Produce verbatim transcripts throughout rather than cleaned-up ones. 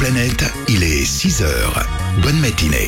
Planète, il est six heures. Bonne matinée.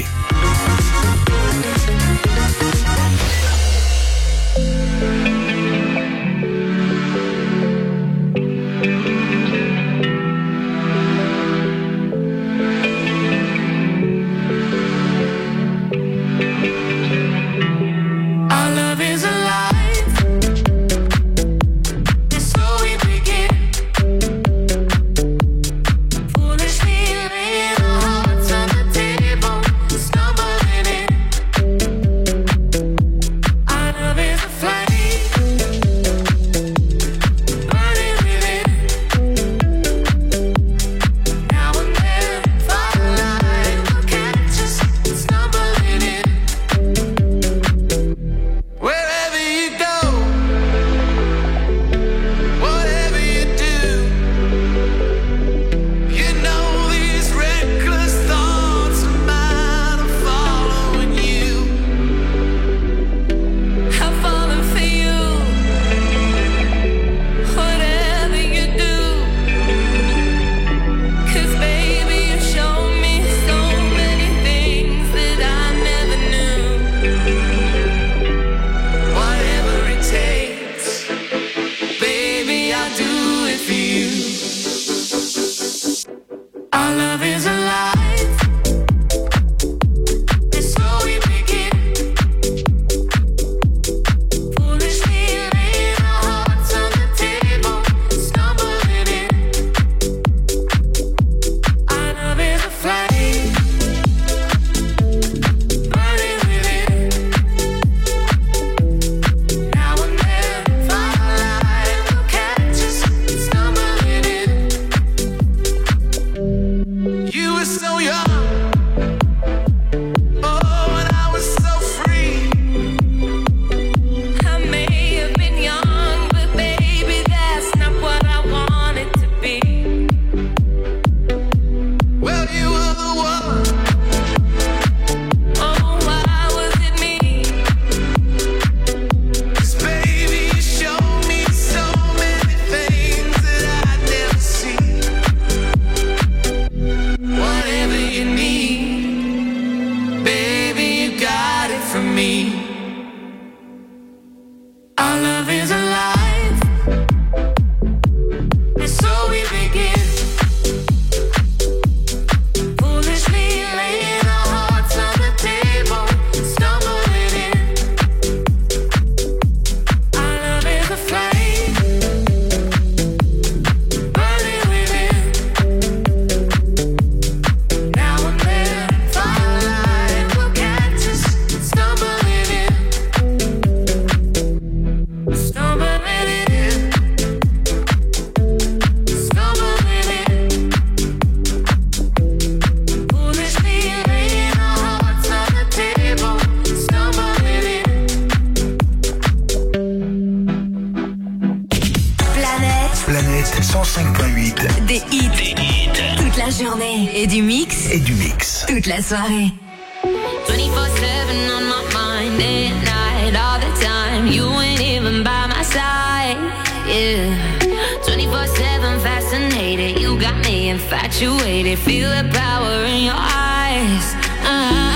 La soirée. twenty-four seven on my mind, day and night, all the time. You ain't even by my side, yeah. twenty-four seven fascinated, you got me infatuated. Feel the power in your eyes, eyes.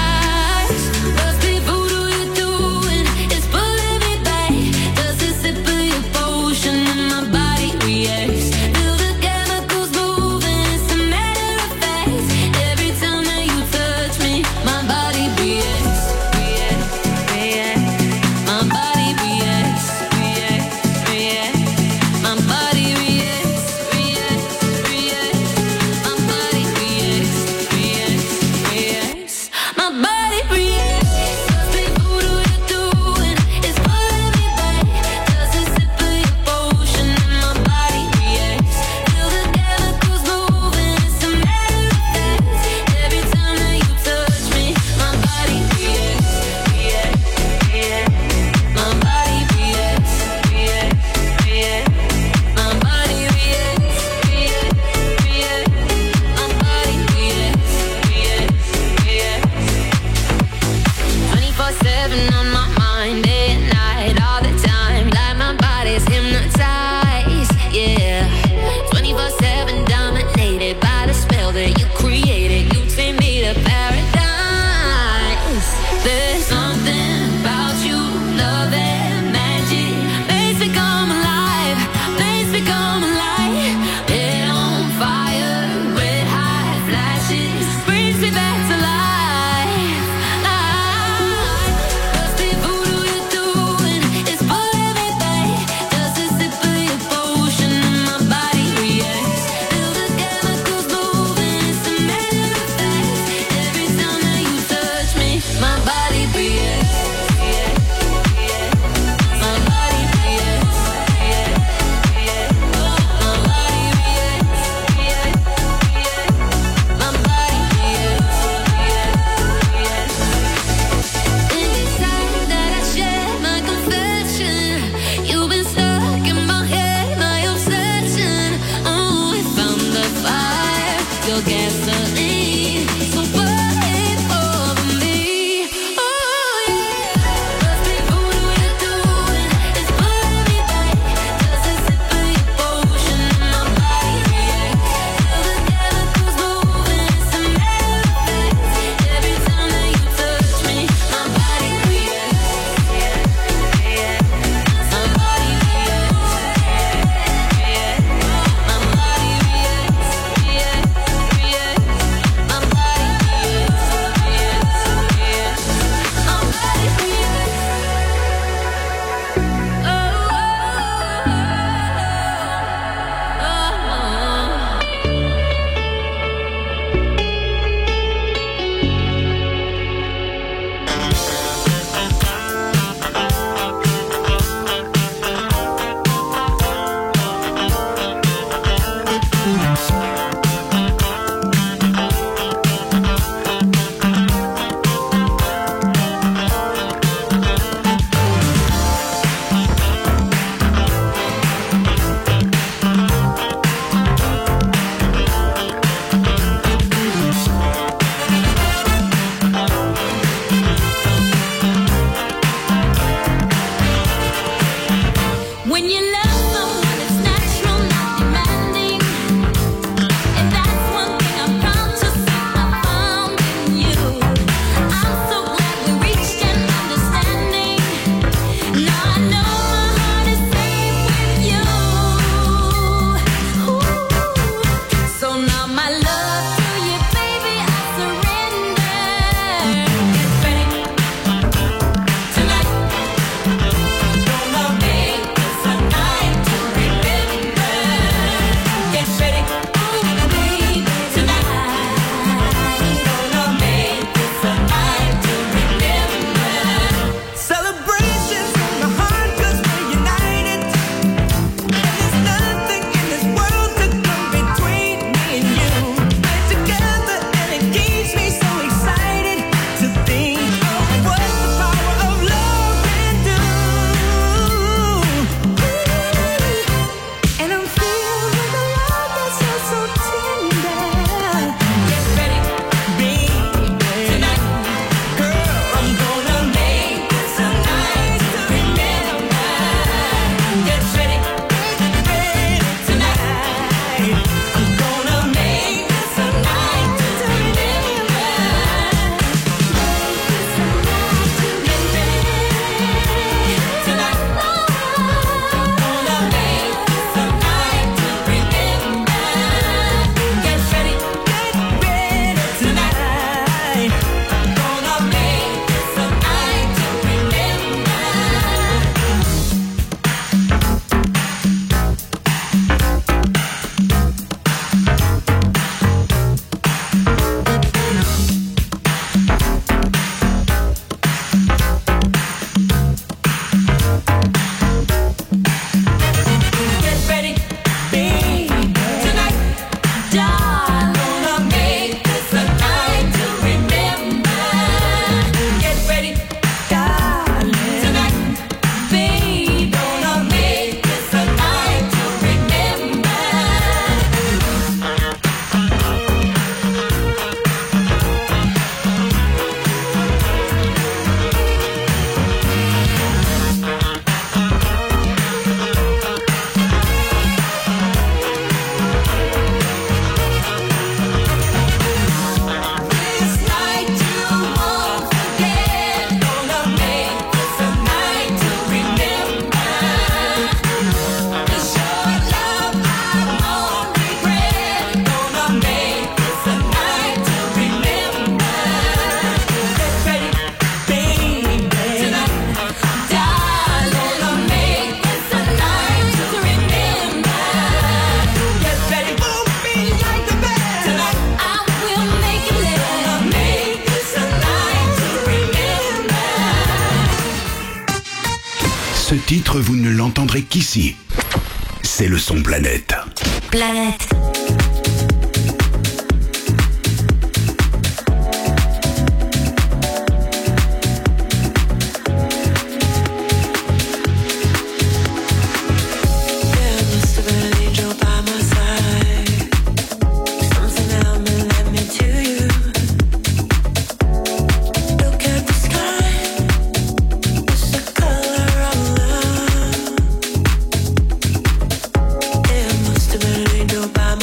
Must be voodoo you're doing, it's pulling me back. Does the sip of your potion and my body reacts? Feel the chemicals moving, it's a matter of fact. Every time that you touch me, my body reacts, reacts, reacts. My body reacts, reacts, reacts. My body reacts, reacts, reacts. My body reacts, reacts, reacts. My Ce titre, vous ne l'entendrez qu'ici. C'est le son Planète. Planète. By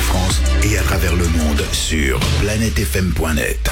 France et à travers le monde sur planète f m point net.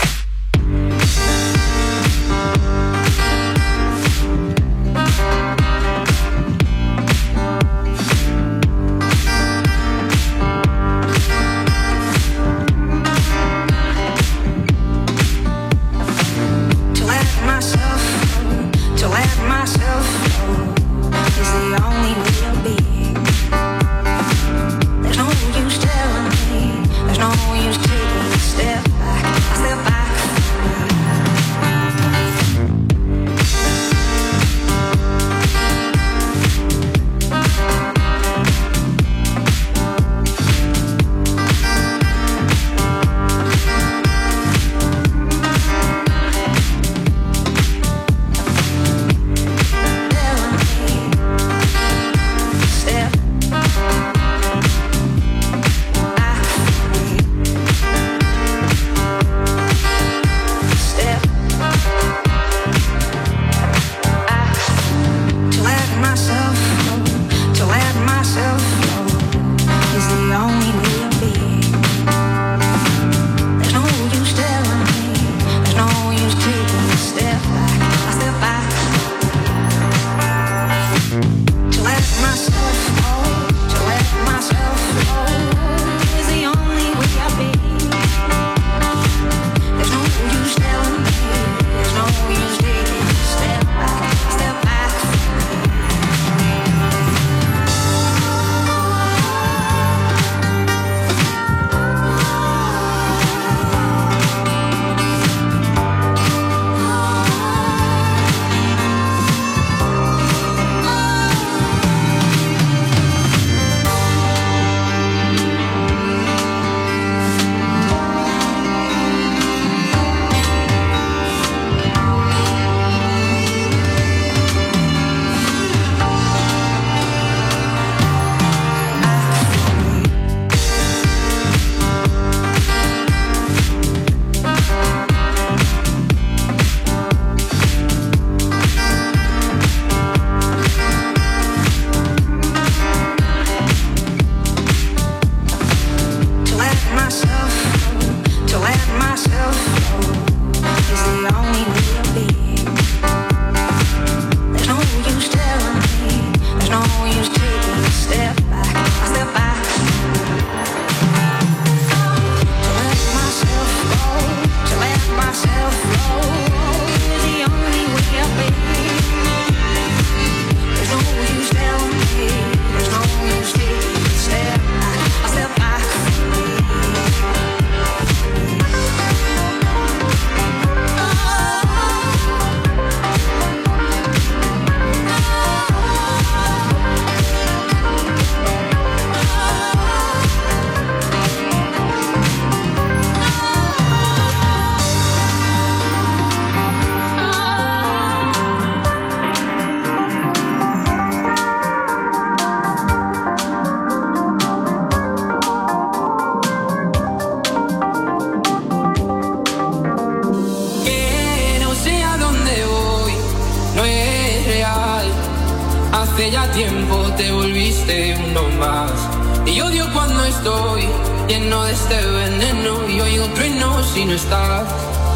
Hace ya tiempo te volviste uno más. Y odio cuando estoy lleno de este veneno y oigo truenos si no estás.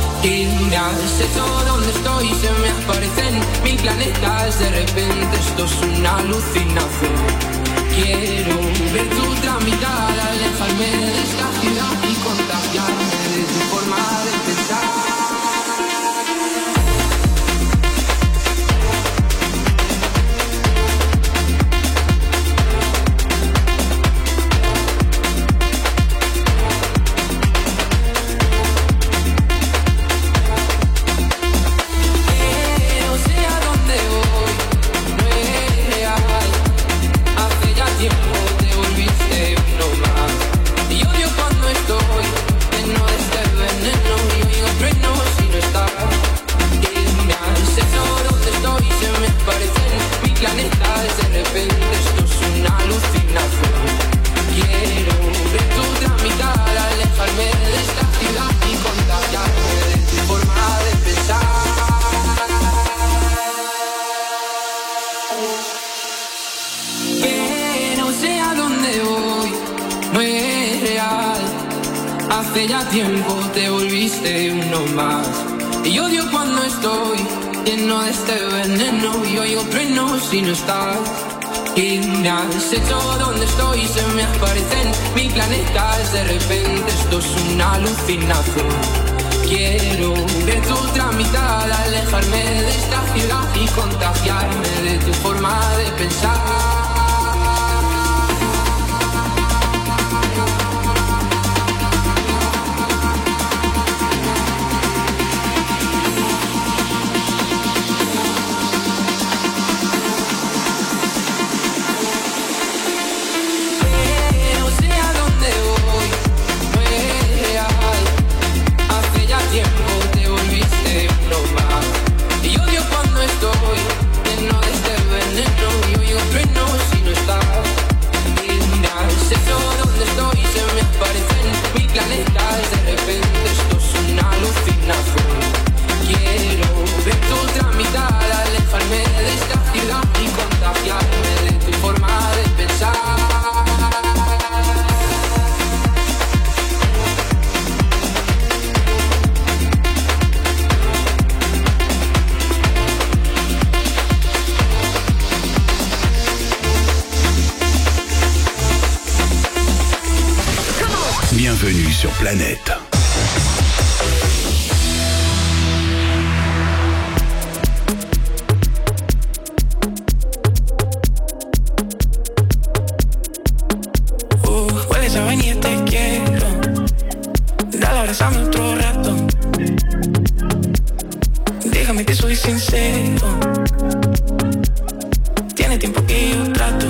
Y me has hecho donde estoy, se me aparecen mil planetas. De repente esto es una alucinación. Quiero ver tu otra mitad, alejarme de esta ciudad y contagiarme de tu forma de pensar. No es real. Hace ya tiempo te volviste uno más. Y odio cuando estoy lleno de este veneno y oigo truenos si no estás. Y me has hecho donde estoy, se me aparecen mil planetas. De repente esto es una alucinación. Quiero ver tu otra mitad, alejarme de esta ciudad y contagiarme de tu forma de pensar. Bienvenue sur Planète. Uh, hueles a vainilla, te quiero. Dale, abrázame otro rato. Déjame que soy sincero. Tiene tiempo que yo trato.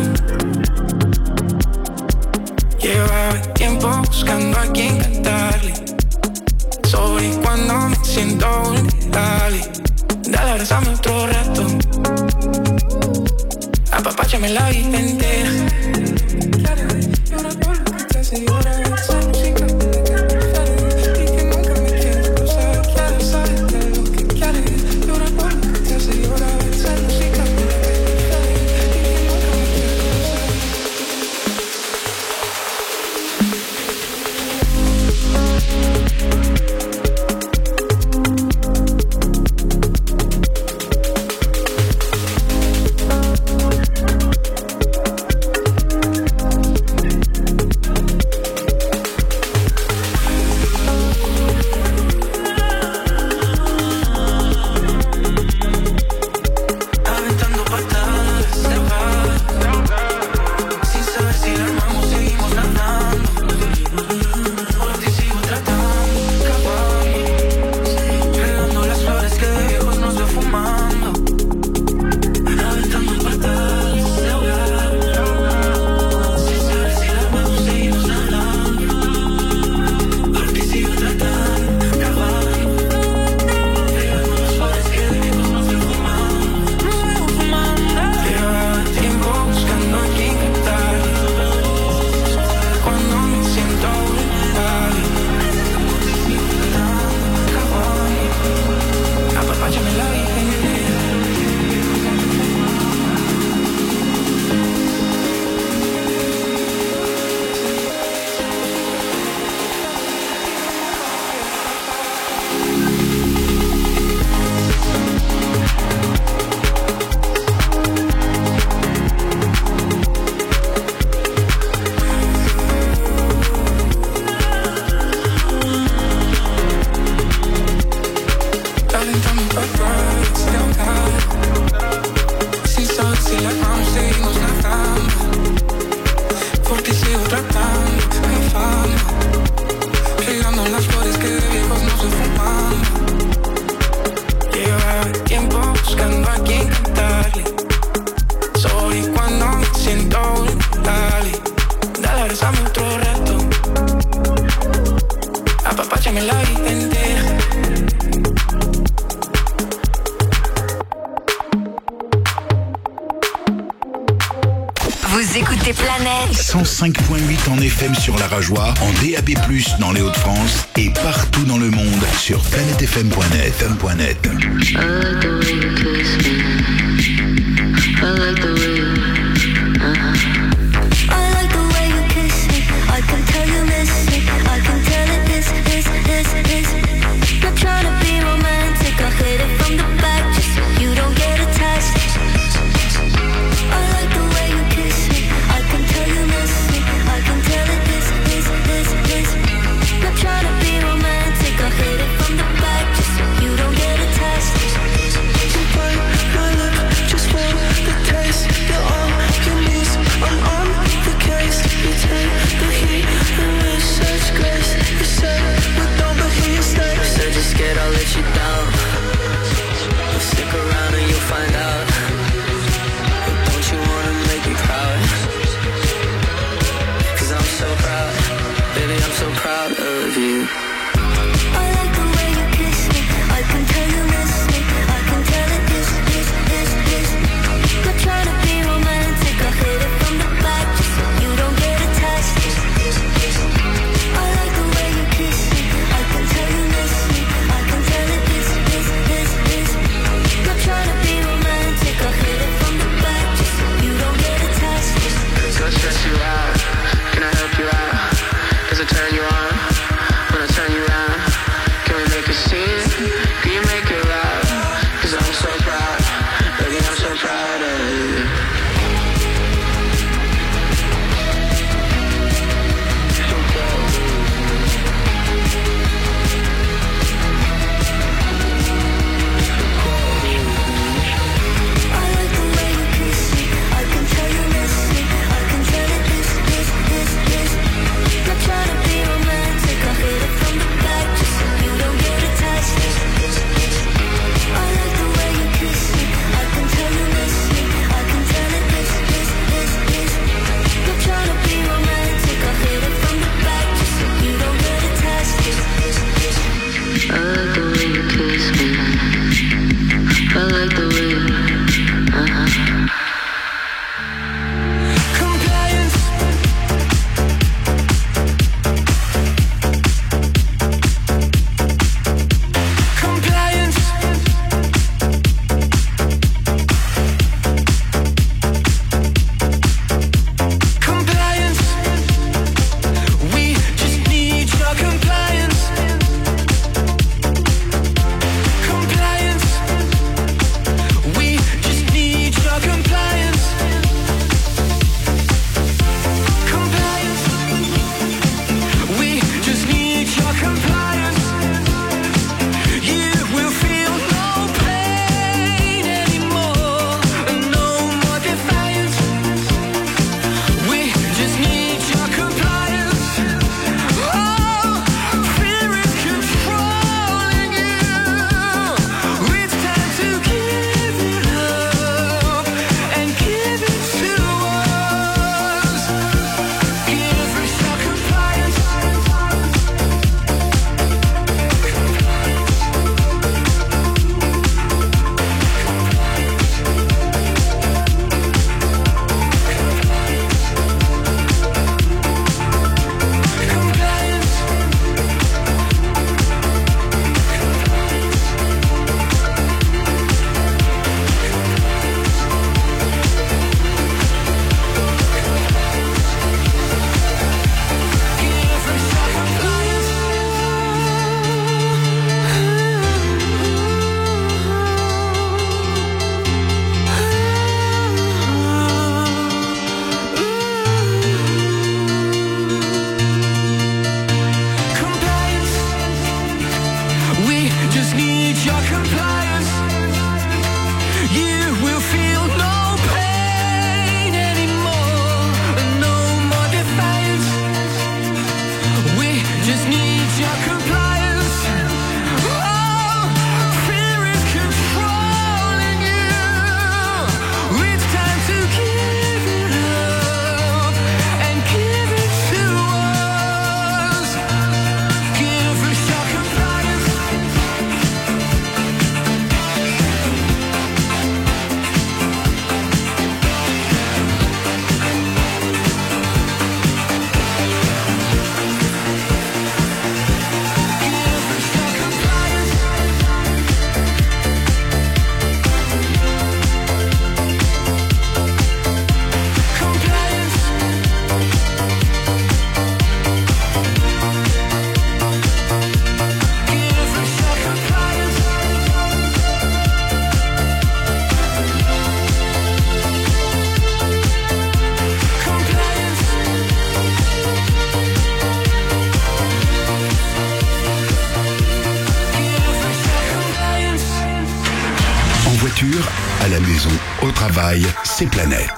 Lleva tiempo buscando a quien cantarle sobre cuando me siento vulnerable. Dale, abrázame otro rato. Apapáchame la vida entera. cent cinq point huit en F M sur la Rajoie, en D A B plus, dans les Hauts-de-France et partout dans le monde sur planète f m point net. I like the way you kiss me. I can tell you miss me. I can tell it this. you. à la maison, au travail, c'est Planète.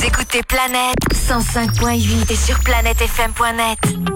Vous écoutez Planète cent cinq point huit et sur planète f m point net.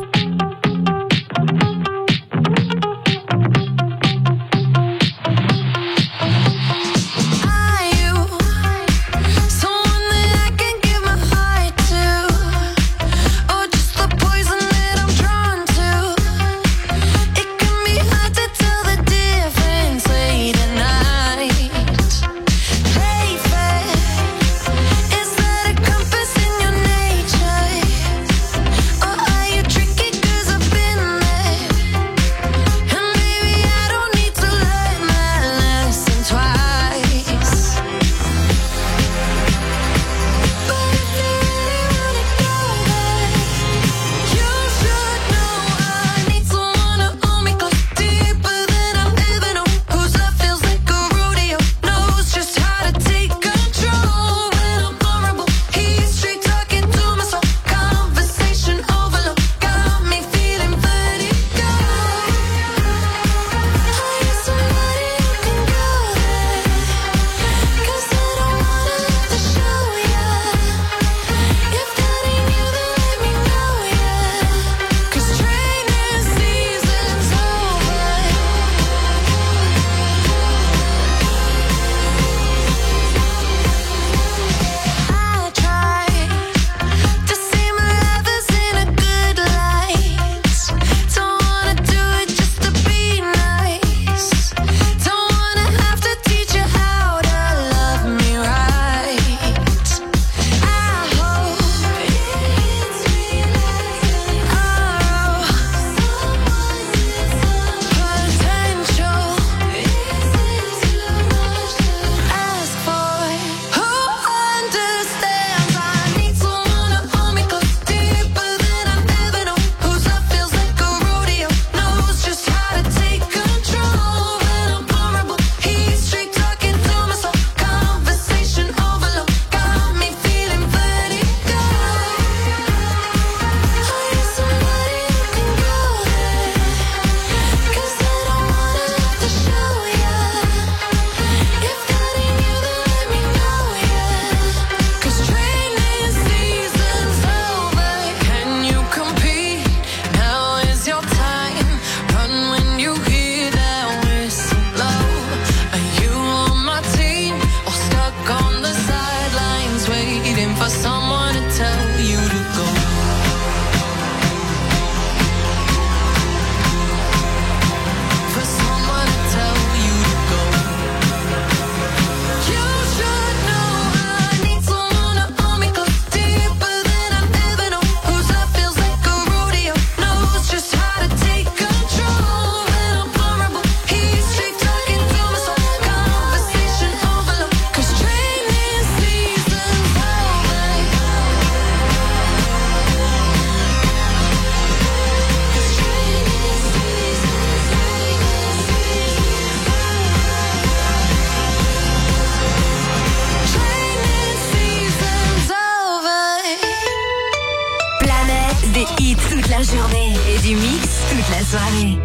soirée.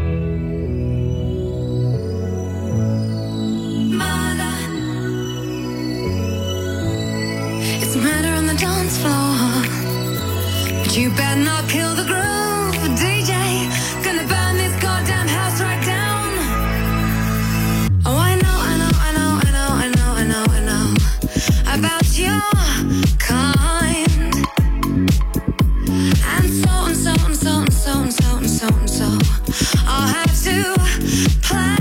It's murder on the dance floor, but you better not kill the groove, D J. Gonna burn this goddamn house right down. Oh, I know, I know, I know, I know, I know, I know, I know about your kind. And so and so and so and so and so and so and so I'll have to play.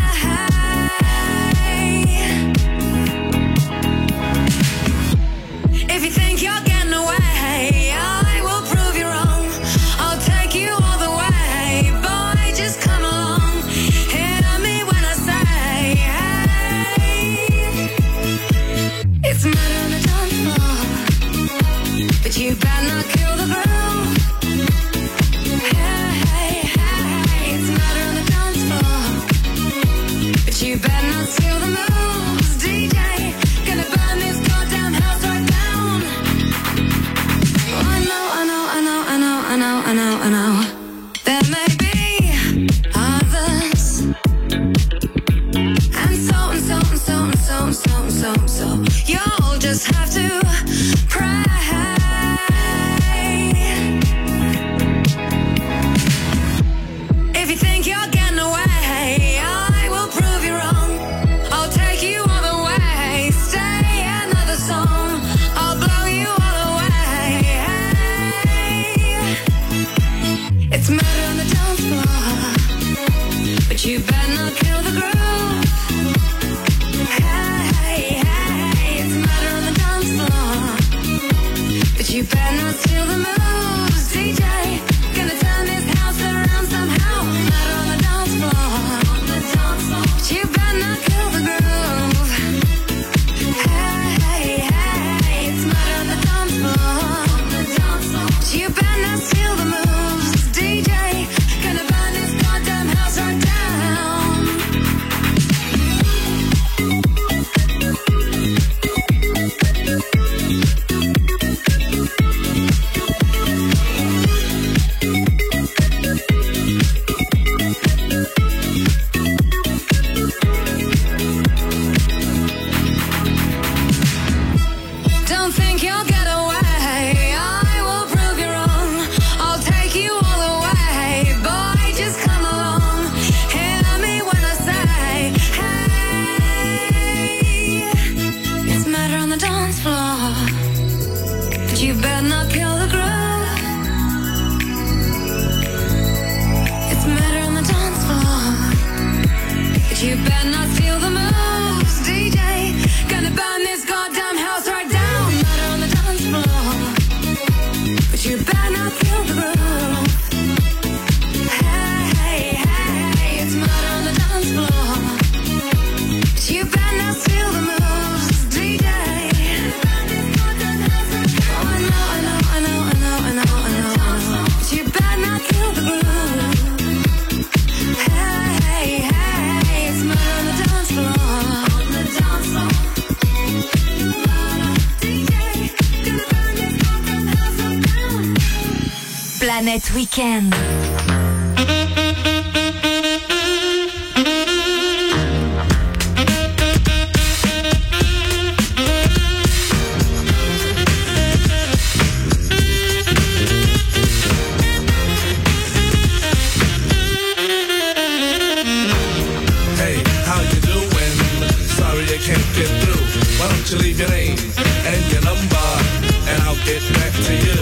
If you think you're getting away, I will prove you wrong. I'll take you all the way, boy, just come along. Hear me when I say, hey, it's murder on the dance floor, but you better not kill the groove. Hey, hey, hey, it's murder on the dance floor, but you better not steal the moves, D J. Gonna burn this goddamn house right down. Oh, I know, I know, I know, I know, I know, I know, I know. There may be others, and so and so and so and so and so and so and so. You'll just have to pray. better not steal the moves, D J. Gonna turn this house around somehow. Not on the dance floor, but you better not kill the groove. Hey, hey, hey, it's murder on the dance floor. You better not steal the moves, D J. Gonna burn this goddamn house right down. Don't think you'll get away. I will prove you wrong. I'll take you all the way. Boy, just come along. Hear me when I say, hey, it's murder on the dance floor. But you better not kill the groove. It's murder on the dance floor. But you better not steal the moves, D J. Gonna burn this goddamn house right down. Murder on the dance floor. But you better not kill the groove. Hey, hey, hey, it's murder on the dance floor. But you better not steal the moves, D J. Oh, I know, I know, I know, I know, I know, I know, I know. But you better not kill the groove. Hey, hey, hey, it's murder on the dance floor. On the dance floor. D J, gonna burn this goddamn house right down. Planète Week-end. Hey, how you doing? Sorry I can't get through. Why don't you leave your name and your number, and I'll get back to you.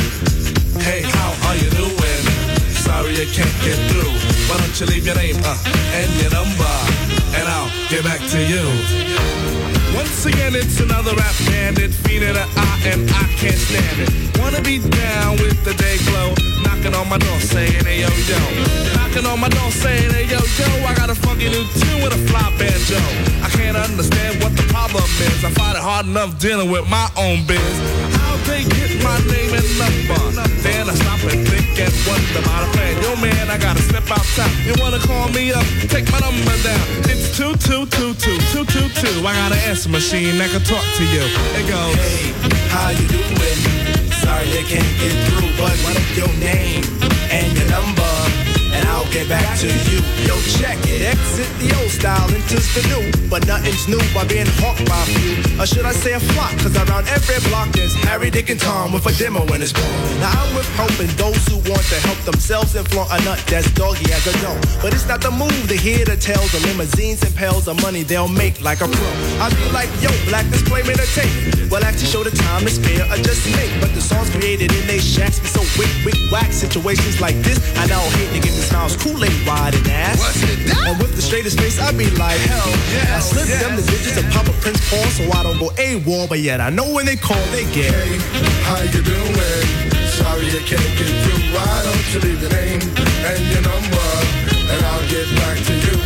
Hey, how are you doing? Sorry I can't get through. Why don't you leave your name uh, and your number, and I'll get back to you. Once again, it's another rap bandit, feeding an eye, and I can't stand it. Wanna be down with the day glow, knocking on my door saying, hey yo yo. Knocking on my door saying, hey yo yo, I got a funky new tune with a fly banjo. I can't understand what the problem is. I find it hard enough dealing with my own biz. How they get my name and number? Then I stop and think and wonder about a plan. Yo man, I gotta step outside. You wanna call me up? Take my number down. It's two two two two two two two. I got an answer machine that can talk to you. It goes, hey, how you doing? Sorry I can't get through, but what is your name and your number, and I'll get back to you. Yo, check it. Exit the old style, enters the new, but nothing's new by being hawked by a few. Or should I say a flock? Cause around every block there's Harry, Dick, and Tom with a demo in his palm. Now I'm with helping those who want to help themselves and flaunt a nut that's doggy as a dog. But it's not the move to hear the tales of limousines and pails of money they'll make like a pro. I be like, yo, black display made a tape. Well, actually show the time to spare or just make. But the songs created in they shacks be so wick, wick, whack. Situations like this, I now hate to get the smiles Kool-Aid wide and ass. what's it done? And with the straightest face, I be like, hell yeah. I slip yeah. them the digits and pop a Prince Paul so I don't go AWOL. But yet I know when they call, they get. Hey, how you doing? Sorry I can't get through. Why don't you leave your name and your number, and I'll get back to you.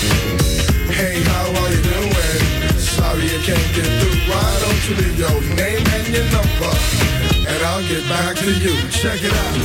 Hey, how are you doing? Sorry I can't get through. Why don't you leave your name and your number, and I'll get back to you. Check it out.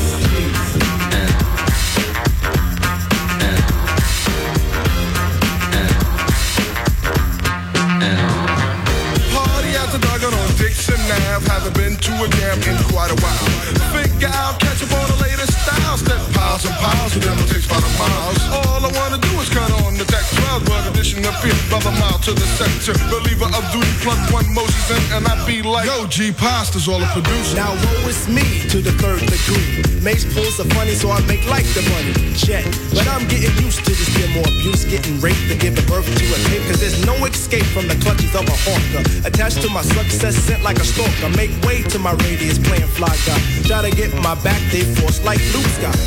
Party after dark on Dixon Ave. Haven't been to a jam in quite a while. Figure out, catch up on the latest style. Step piles and piles, and then it takes about a miles. All I wanna do is cut on the deck twelve, but addition of fear, brother mile to the sector. Believer of duty, plug one Moses in, and I be like, yo, G Pasta's all the producer. Now woe is me to the third degree. Mace pulls are funny, so I make like the money. Check. But I'm getting used to this bit more abuse, getting raped and giving birth to a kid. Cause there's no escape from the clutches of a hawker. Attached to my success, sent like a stalker. Make way to my radius, playing fly guy. Try to get my back, they force like Luke Scott. Me, my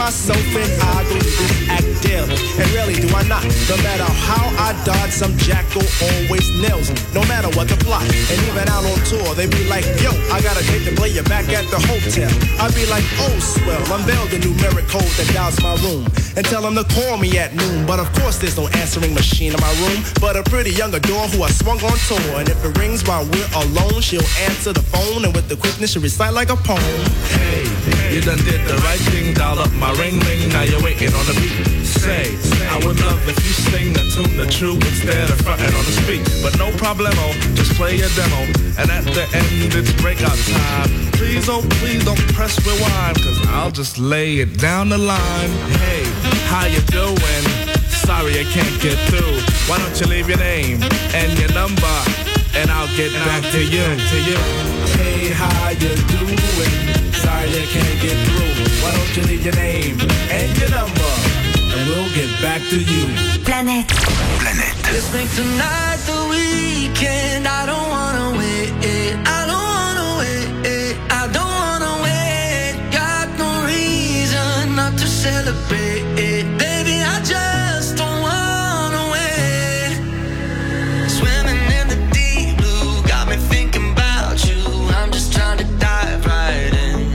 myself and I go through this act daily. And really do I not. No matter how I dodge, some jackal always nails me. No matter what the plot. And even out on tour, they be like, yo, I got a date to play you back at the hotel. I be like, oh swell, unveil the numeric code that dials my room. And tell them to call me at noon. But of course there's no answering machine in my room. But a pretty young adore who I swung on tour. And if it rings while we're alone, she'll answer the phone. And with the quickness she'll recite like a poem. Hey, you done did the right thing, dial up my ring ring. Now you're waiting on the beat. Say, I would love if you sing the tune the true instead of fronting on the street. But no problemo, just play your demo. And at the end it's breakout time. Please, oh please don't press rewind, cause I'll just lay it down the line. Hey, how you doing? Sorry I can't get through. Why don't you leave your name and your number, and I'll get back to you, to you. Hey, how you doing? Sorry I can't get through. Why don't you leave your name and your number, and we'll get back to you. Planète. Planète. Let's make tonight the weekend. I don't wanna wait. I don't wanna wait. I don't wanna wait. Got no reason not to celebrate. Baby, I just don't wanna wait. Swimming in the deep blue got me thinking about you. I'm just trying to dive right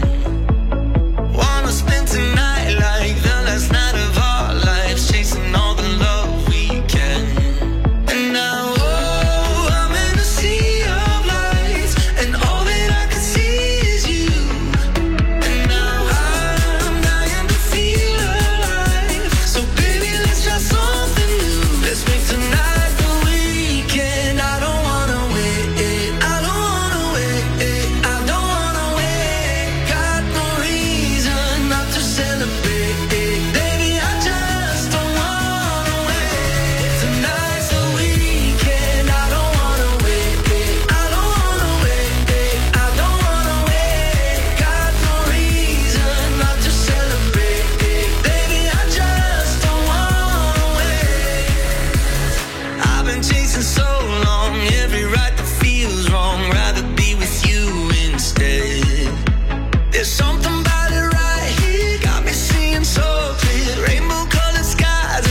in. Wanna spend tonight like the last night of our lives, chasing all the love we can. And now, oh, I'm in a sea of lights, and all that I can see is you. And now I'm dying to feel alive. So baby, let's try something new. Let's make tonight the weekend. I don't wanna wait. I don't wanna wait. I don't wanna wait. Got no reason not to celebrate. Baby, I just don't wanna wait. Tonight's the weekend. I don't wanna wait. I don't wanna wait. I don't wanna wait. Got no reason not to celebrate. Baby, I just don't wanna wait. I've been chasing so long, every right that feels wrong. Rather be with you instead. There's something about it right here, got me seeing so clear. Rainbow colored skies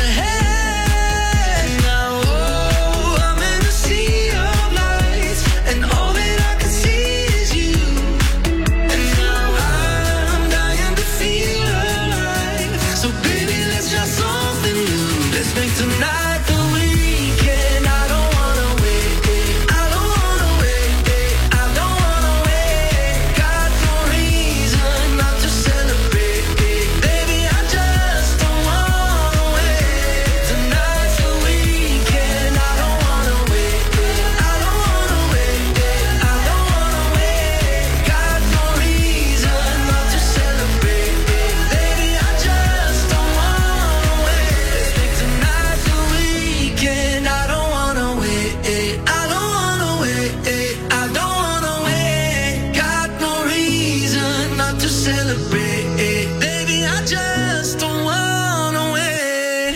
ahead. Now, oh, I'm in a sea of lights, and all that I can see is you. And now I'm dying to feel alive. So baby, let's try something new. Let's make tonight the weekend. I don't wanna wait. I don't wanna wait. I don't wanna wait. Got no reason not to celebrate. Baby, I just don't wanna wait. Tonight's the weekend. I don't wanna wait. I don't wanna wait. I don't wanna wait. Got no reason not to celebrate. Baby, I just don't wanna wait. Let's make tonight the weekend. I don't wanna wait. I don't wanna wait. I don't wanna wait. Got no reason not to celebrate. Baby, I just don't wanna wait.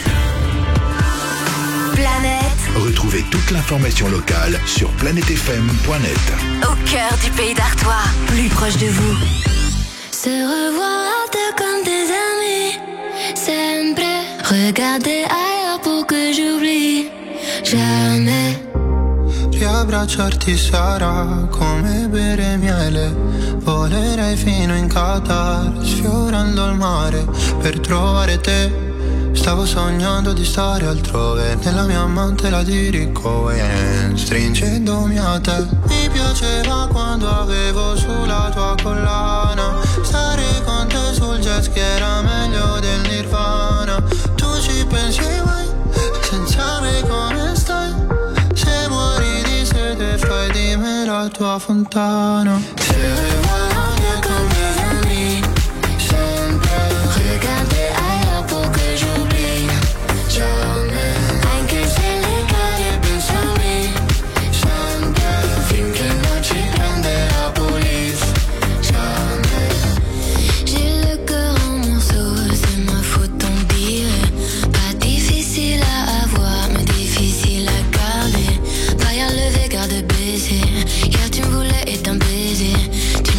Planète. Retrouvez toute l'information locale sur planète f m point net. Au cœur du pays d'Artois. Plus proche de vous. Se revoir comme des amis, sempre. Regarder ailleurs pour que j'oublie jamais. Riabbracciarti sarà come bere miele. Volerei fino in Qatar, sfiorando il mare per trovare te. Stavo sognando di stare altrove, nella mia amante la dirico e stringendomi a te. Mi piaceva quando avevo sulla tua collana, stare con te sul jet ski era meglio del Nirvana. Tu ci pensi mai, senza me come stai? Se muori di sete fai di me la tua fontana. Se revoilà comme des amis, sempre. Regarder ailleurs pour que j'oublie jamais. Anche se le cade pensami sempre. Finché non ci prende la police jamais. J'ai le cœur en morceaux, c'est ma faute tant pis. Pas difficile à avoir, mais difficile à garder. Pas à lever, garde baiser. Hier tu me voulais et un baiser. Tu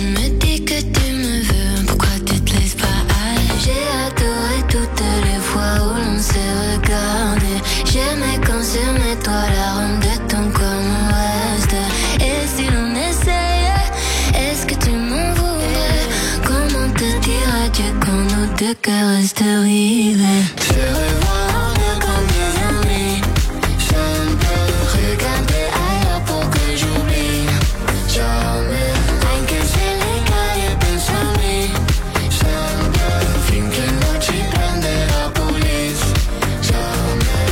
de cœur reste brisé. Je revois en vieux comme des amis. Je ne peux regarder ailleurs pour que j'oublie. Jamais. Anche se le cade pensami. Sempre. Finché non ci prende la police. Jamais.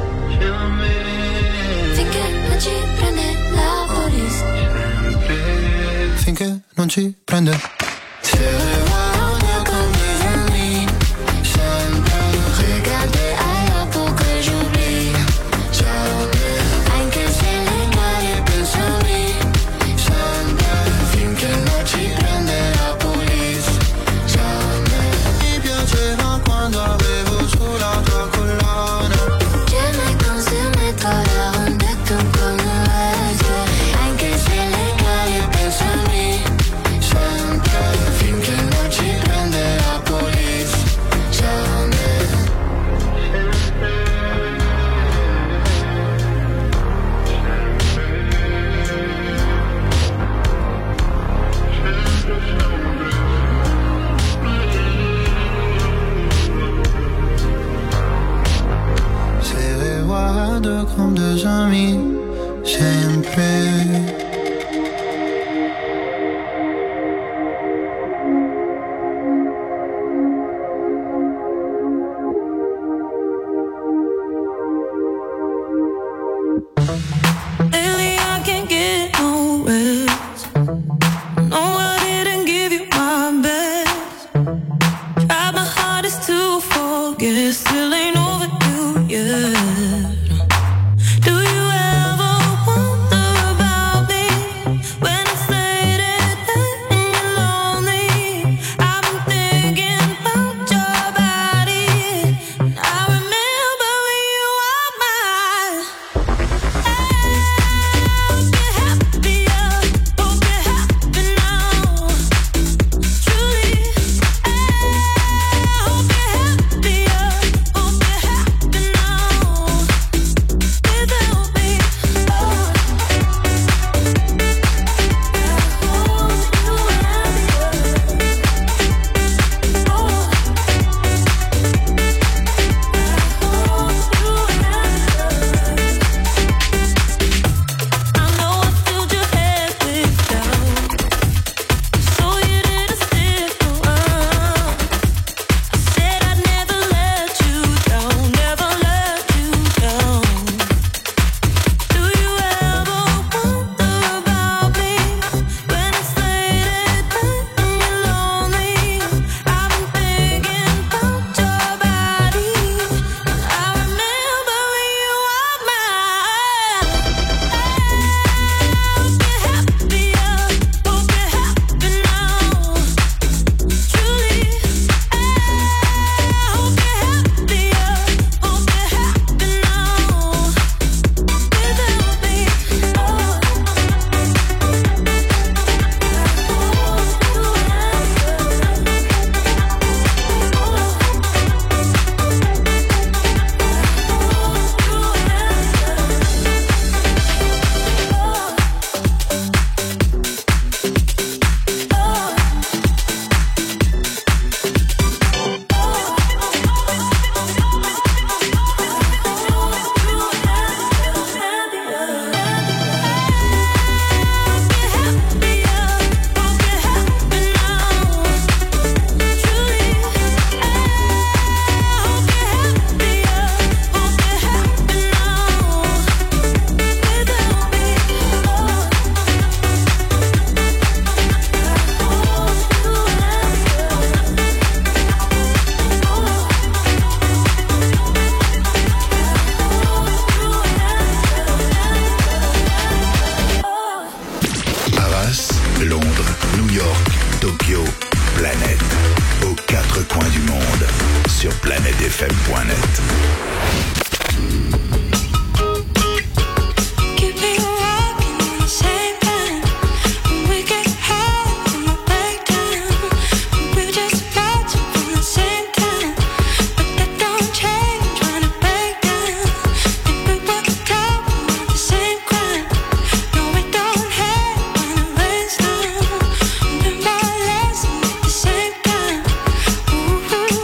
Jamais. Finché non ci prende la police. Finché non ci prende. Je revois en vieux comme des amis. Sempre. Regarder ailleurs pour que j'oublie. Jamais. Anche se le cade pensami. Sempre. Finché non ci prende la police. Jamais. Mi piaceva quando avevo sulla tua collana. J'aimais quand ce métro la rendait tout comme le reste. Anche se le cade pensami. Sempre. Finché non ci prende la police. Jamais. Se reguardo comme deux amis. Sempre. Lately I can't get no rest. No, I didn't give you my best. Tried my hardest to forget, still ain't over you yet. Do you ever wonder about me when it's late at night and you're lonely? I've been thinking about your body, and I remember when you were mine. Hope you're happier, hope you're happy now. Truly, I hope you're happier, hope you're happy now. Without me, oh, I hope you're I know I filled your head with doubt, so you didn't stick around. I said I'd never let you down, never let you down. Do you ever wonder about me when it's late at night and you're lonely? I've been thinking about your body, and I remember when you were mine. Hope you're happier, hope you're happy now. Truly, I hope you're happier, hope you're happy now. Without me, oh, Arras, Londres, New York, Tokyo, Planète. Aux quatre coins du monde. Sur planète f m point net. keep me rocking at the same time. When we get high in the breakdown, we're just watching from the same time. But that don't change when it break down. Think we were talking about the same crime. No, we don't hate when it rains down. Learn my lesson at the same time. Ooh.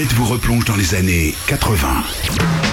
Planète vous replonge dans les années quatre-vingts.